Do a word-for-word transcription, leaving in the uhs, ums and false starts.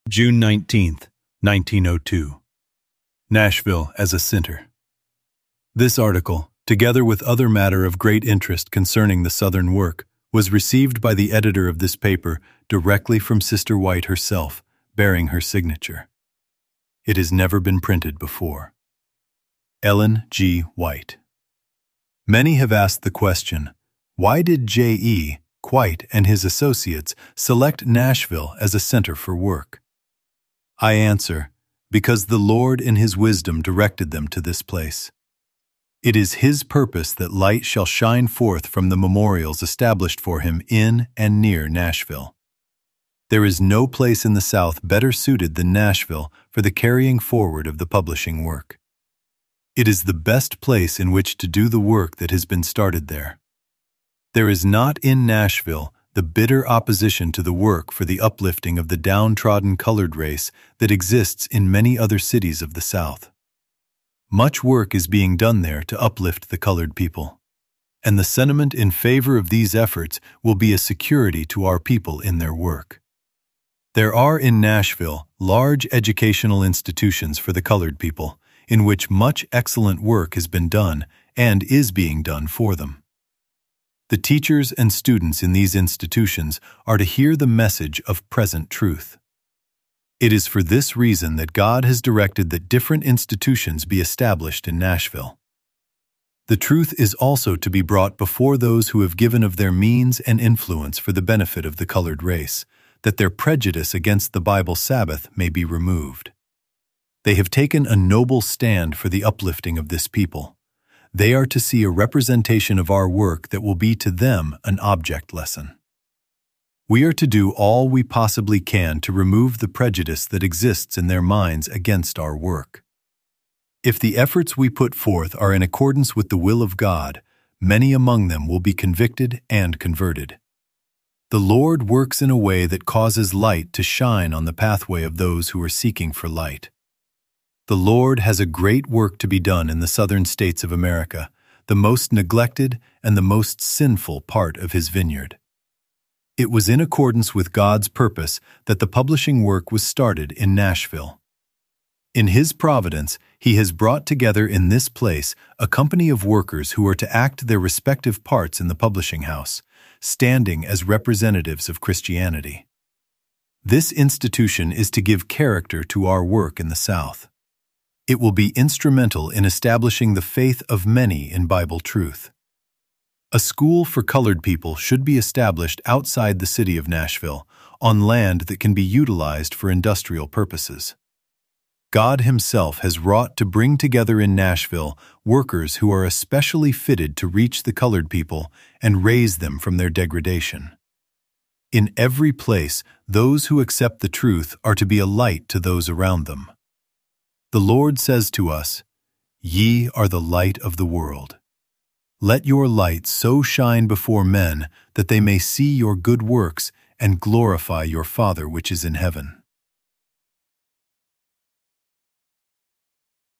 June nineteenth, nineteen oh two. Nashville as a Center. This article, together with other matter of great interest concerning the Southern work, was received by the editor of this paper directly from Sister White herself, bearing her signature. It has never been printed before. Ellen G. White. Many have asked the question, why did J E White and his associates select Nashville as a center for work? I answer, because the Lord in His wisdom directed them to this place. It is His purpose that light shall shine forth from the memorials established for Him in and near Nashville. There is no place in the South better suited than Nashville for the carrying forward of the publishing work. It is the best place in which to do the work that has been started there. There is not in Nashville the bitter opposition to the work for the uplifting of the downtrodden colored race that exists in many other cities of the South. Much work is being done there to uplift the colored people, and the sentiment in favor of these efforts will be a security to our people in their work. There are in Nashville large educational institutions for the colored people, in which much excellent work has been done and is being done for them. The teachers and students in these institutions are to hear the message of present truth. It is for this reason that God has directed that different institutions be established in Nashville. The truth is also to be brought before those who have given of their means and influence for the benefit of the colored race, that their prejudice against the Bible Sabbath may be removed. They have taken a noble stand for the uplifting of this people. They are to see a representation of our work that will be to them an object lesson. We are to do all we possibly can to remove the prejudice that exists in their minds against our work. If the efforts we put forth are in accordance with the will of God, many among them will be convicted and converted. The Lord works in a way that causes light to shine on the pathway of those who are seeking for light. The Lord has a great work to be done in the southern states of America, the most neglected and the most sinful part of His vineyard. It was in accordance with God's purpose that the publishing work was started in Nashville. In His providence, He has brought together in this place a company of workers who are to act their respective parts in the publishing house, standing as representatives of Christianity. This institution is to give character to our work in the South. It will be instrumental in establishing the faith of many in Bible truth. A school for colored people should be established outside the city of Nashville, on land that can be utilized for industrial purposes. God Himself has wrought to bring together in Nashville workers who are especially fitted to reach the colored people and raise them from their degradation. In every place, those who accept the truth are to be a light to those around them. The Lord says to us, "Ye are the light of the world. Let your light so shine before men that they may see your good works and glorify your Father which is in heaven."